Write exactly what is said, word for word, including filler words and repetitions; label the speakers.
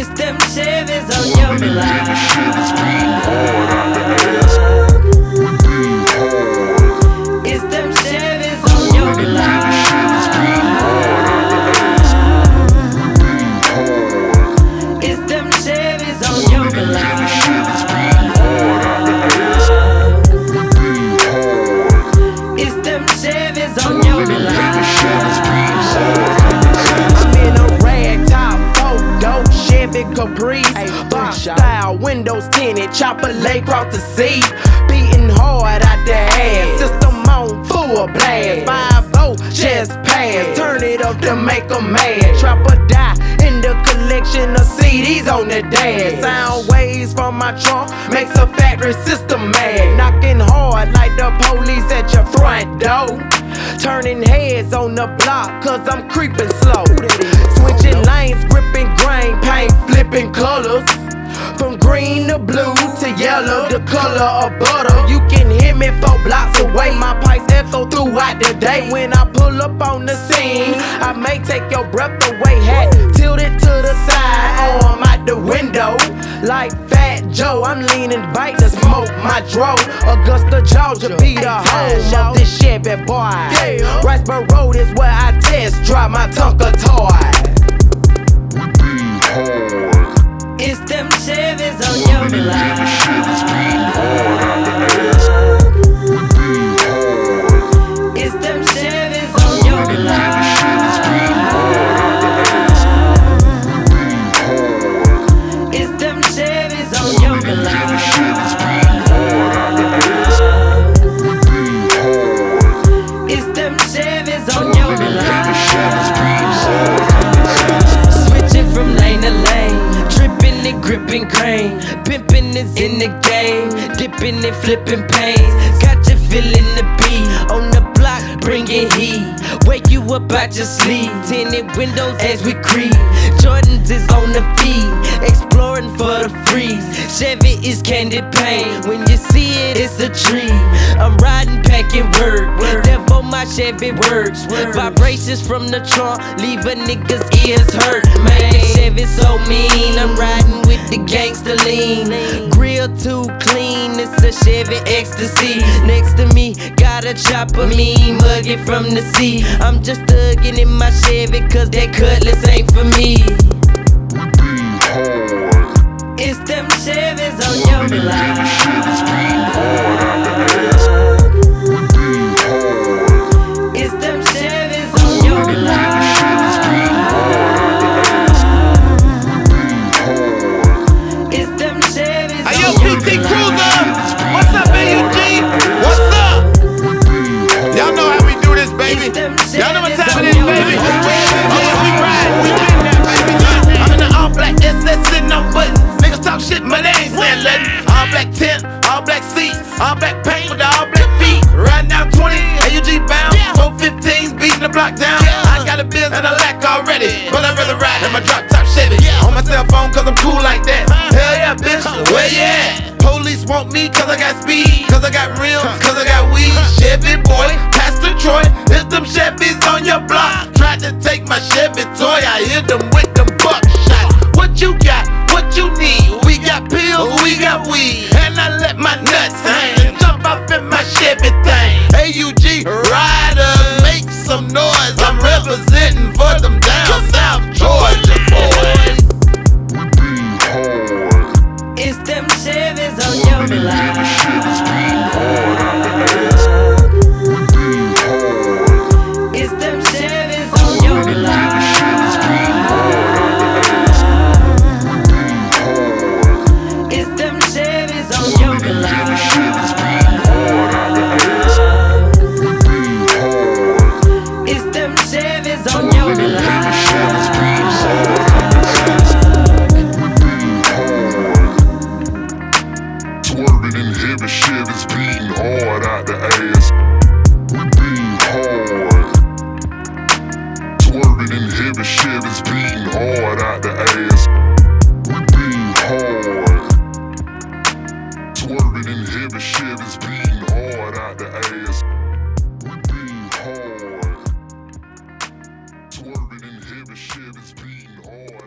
Speaker 1: It's them Chevys on your block. It's them Chevys on your block. It's them Chevys on your block. It's them Chevys on your block.
Speaker 2: I'm in a rag top, four-door Chevy Caprice, box style, windows tinted, chopper lay across the seat, beating hard out the ass, system on full blast, five oh chest pass, turn it up to make 'em mad, drop or die in the collection of C Ds on the dash, sound waves from my trunk makes a factory system mad, knocking hard like the police at your front door. Turning heads on the block, cause I'm creeping slow. Switching lanes, gripping grain, paint, flipping colors. From green to blue to yellow, the color of butter. You can hear me four blocks away. My pipes echo throughout the day. When I pull up on the scene, I may take your breath away. Hat tilted to the side, arm out the window. Like Fat Joe, I'm leaning back to smoke my dro. Augusta, Georgia, be the home of this Chevy boy. Riceboro Road is where I test drive my Tonka toy.
Speaker 1: It's them Chevys on your block. It's them Chevys on your block. It's them Chevys on your block. It's them Chevys on your block. Switching from lane to lane, tripping and gripping grain, pimping is in the game, dipping and flipping pains. Got you feeling the beat on the block, bringing heat. Wake you up out your sleep, tinted windows as we creep. Jordans is on the feet, exploring for the freeze. Chevy is candy paint, when you see it, it's a tree. I'm riding, packing work, therefore my Chevy works. Vibrations from the trunk, leave a nigga's ears hurt. Man, Chevy so mean, I'm riding with the gangster lean. Grill too clean, it's a Chevy ecstasy. Next to me, got a chopper, me mugging from the sea. I'm just thugging in my Chevy, cause that cutlass ain't for me. It's them Chevys on your block. It's them Chevys on your block. It's them Chevys on your block.
Speaker 3: Hey yo, P T Cruiser, what's up, A U G? What's up? Y'all know how we do this, baby. Y'all know what time it is, baby. Oh, we ride, we win that, baby. I'm in the all black S S sitting on buttons. Niggas talk shit, but they ain't saying nothing. All black tent, all black seats, all black paint with the all black feet. Riding out twenty, A U G bound, four fifteens beating the block down. I got a biz and a lack already, but I'd rather ride in my drop top Chevy. On my cell phone, cause I'm cool like that. Hell yeah, bitch, where you at? Police want me cause I got speed, cause I got rims, cause I got weed. Chevy boy, Pastor Troy, it's them Chevys on your block. Tried to take my Chevy toy, I hit them with them buckshot. What you got? What you need? We got pills, we got weed, and I let my nuts hang and jump off in my Chevy thing. A U G riders, make some noise. I'm representing for them down South Georgia boys.
Speaker 1: It's them Chevys on your block. It's them Chevys on your block. It's them Chevys on your block. It's them Chevys on your block.
Speaker 4: Swerving in heavy Chevys, beating hard out the ass. We beat hard. Swerving in heavy Chevys, beating hard out the ass. We beat hard. Swerving in heavy Chevys, beating hard out the ass. We beat hard. Swerving in heavy Chevys, beating hard.